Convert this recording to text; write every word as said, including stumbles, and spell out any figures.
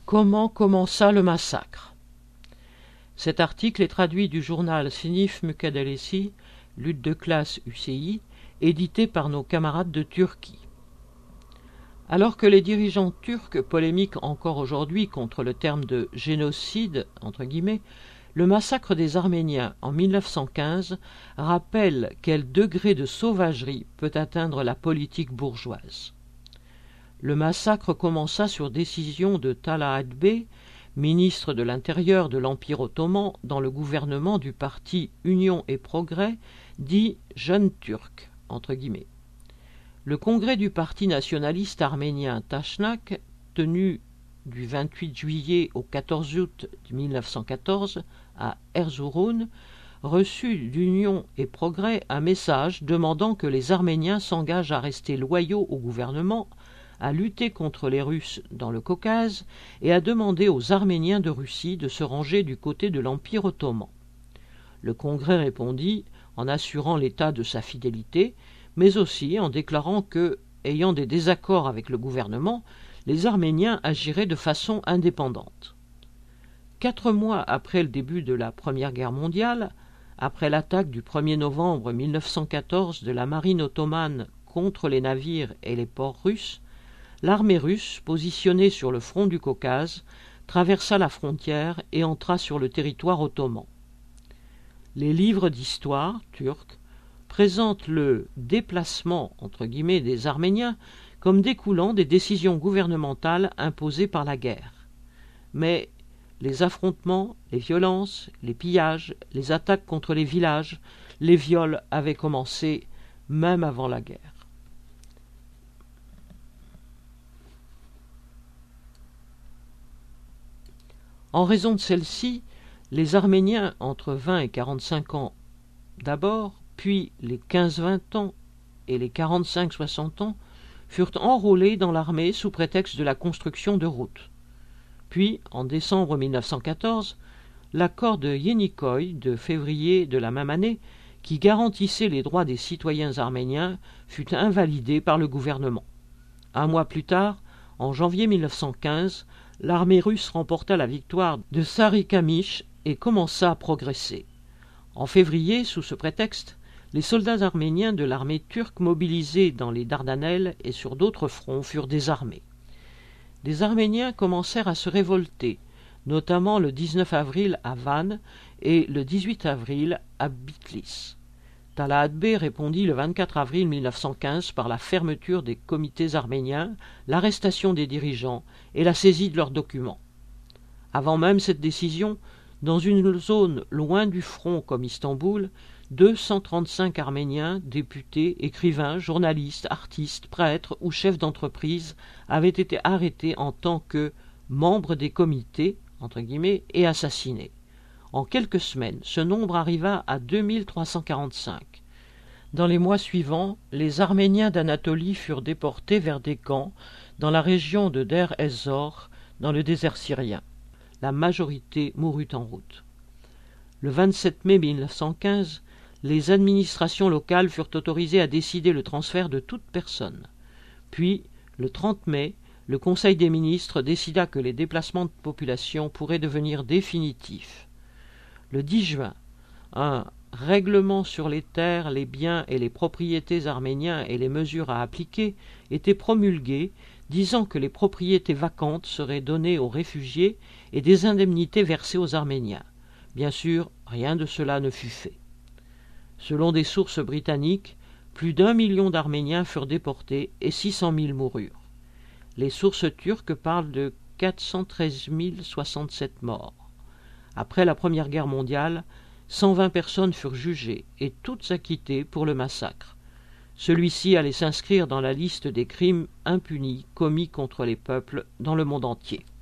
Comment commença le massacre? Cet article est traduit du journal Sinif Mücadelesi, lutte de classe U C I, édité par nos camarades de Turquie. Alors que les dirigeants turcs polémiquent encore aujourd'hui contre le terme de « génocide », entre guillemets, le massacre des Arméniens en mille neuf cent quinze rappelle quel degré de sauvagerie peut atteindre la politique bourgeoise. Le massacre commença sur décision de Talat Bey, ministre de l'Intérieur de l'Empire ottoman dans le gouvernement du parti Union et Progrès, dit « Jeunes Turcs », entre guillemets. Le congrès du parti nationaliste arménien Tashnak, tenu du vingt-huit juillet au quatorze août mille neuf cent quatorze à Erzurum, reçut d'Union et Progrès un message demandant que les Arméniens s'engagent à rester loyaux au gouvernement, à lutter contre les Russes dans le Caucase et à demander aux Arméniens de Russie de se ranger du côté de l'Empire ottoman. Le Congrès répondit en assurant l'état de sa fidélité, mais aussi en déclarant que, ayant des désaccords avec le gouvernement, les Arméniens agiraient de façon indépendante. Quatre mois après le début de la Première Guerre mondiale, après l'attaque du premier novembre mille neuf cent quatorze de la marine ottomane contre les navires et les ports russes, l'armée russe, positionnée sur le front du Caucase, traversa la frontière et entra sur le territoire ottoman. Les livres d'histoire turcs présentent le « déplacement » entre guillemets des Arméniens comme découlant des décisions gouvernementales imposées par la guerre. Mais les affrontements, les violences, les pillages, les attaques contre les villages, les viols avaient commencé même avant la guerre. En raison de celle-ci, les Arméniens entre vingt et quarante-cinq ans d'abord, puis les quinze vingt ans et les quarante-cinq soixante ans, furent enrôlés dans l'armée sous prétexte de la construction de routes. Puis, en décembre mille neuf cent quatorze, l'accord de Yenikoy de février de la même année, qui garantissait les droits des citoyens arméniens, fut invalidé par le gouvernement. Un mois plus tard, en janvier mille neuf cent quinze, l'armée russe remporta la victoire de Sarikamish et commença à progresser. En février, sous ce prétexte, les soldats arméniens de l'armée turque mobilisés dans les Dardanelles et sur d'autres fronts furent désarmés. Des Arméniens commencèrent à se révolter, notamment le dix-neuf avril à Van et le dix-huit avril à Bitlis. Talat Bey répondit le vingt-quatre avril mille neuf cent quinze par la fermeture des comités arméniens, l'arrestation des dirigeants et la saisie de leurs documents. Avant même cette décision, dans une zone loin du front comme Istanbul, deux cent trente-cinq Arméniens, députés, écrivains, journalistes, artistes, prêtres ou chefs d'entreprise avaient été arrêtés en tant que membres des comités, entre guillemets, et assassinés. En quelques semaines, ce nombre arriva à deux mille trois cent quarante-cinq. Dans les mois suivants, les Arméniens d'Anatolie furent déportés vers des camps dans la région de Der ez-Zor, dans le désert syrien. La majorité mourut en route. Le vingt-sept mai mille neuf cent quinze, les administrations locales furent autorisées à décider le transfert de toute personne. Puis, le trente mai, le Conseil des ministres décida que les déplacements de population pourraient devenir définitifs. Le dix juin, un règlement sur les terres, les biens et les propriétés arméniens et les mesures à appliquer était promulgué, disant que les propriétés vacantes seraient données aux réfugiés et des indemnités versées aux Arméniens. Bien sûr, rien de cela ne fut fait. Selon des sources britanniques, plus d'un million d'Arméniens furent déportés et six cent mille moururent. Les sources turques parlent de quatre cent treize mille soixante-sept morts. Après la Première Guerre mondiale, cent vingt personnes furent jugées et toutes acquittées pour le massacre. Celui-ci allait s'inscrire dans la liste des crimes impunis commis contre les peuples dans le monde entier.